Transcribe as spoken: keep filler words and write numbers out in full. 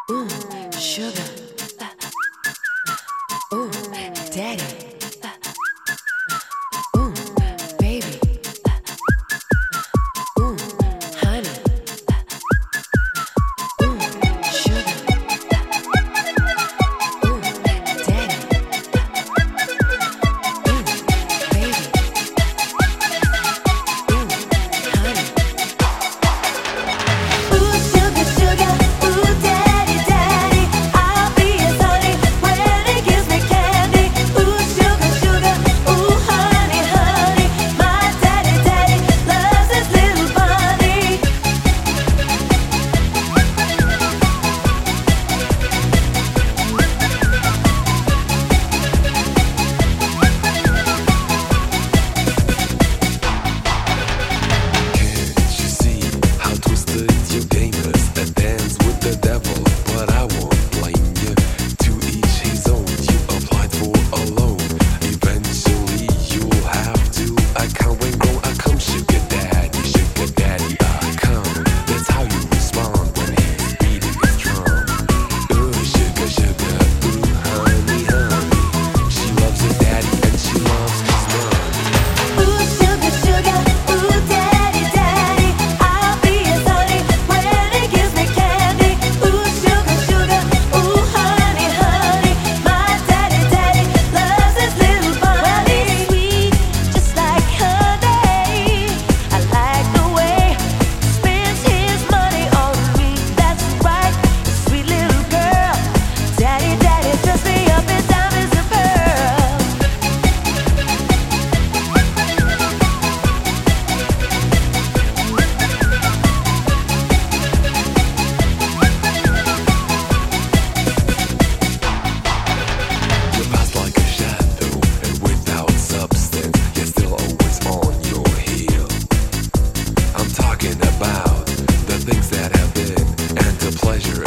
Ooh, sugar. Ooh, daddy. Ooh, baby. Ooh, honey. Ooh, sugar. Ooh, daddy. Ooh, baby. Ooh, honey. Ooh, sugar, sugar, ooh, daddy, daddy, I'll be his honey when he gives me candy. Ooh, sugar, sugar, ooh, honey, honey, my daddy, daddy loves his little bunny. Can't you see how twisted your game is? A dance with the devil, but I won't blame you. To each his own, you applied for a loan. Eventually you'll have to account when grown. I come sugar daddy, sugar daddy, I come. That's how you respond when he's beating his drum. Ooh, sugar, sugar, ooh, honey, honey. She loves her daddy and she loves his money. Ooh, sugar, sugar, ooh, daddy, daddy, I'll be his honey when he gives me candy. Ooh, sugar, sugar, ooh, honey, honey, my daddy, daddy loves his little bunny. Well, he's sweet, just like honey. I like the way he spends his money on me. That's right, sweet little girl. Daddy, daddy dress me up in diamonds and pearls. You pass like a shadow, and without substance, you're still always on your heel. I'm talking about the things that have been, and the pleasure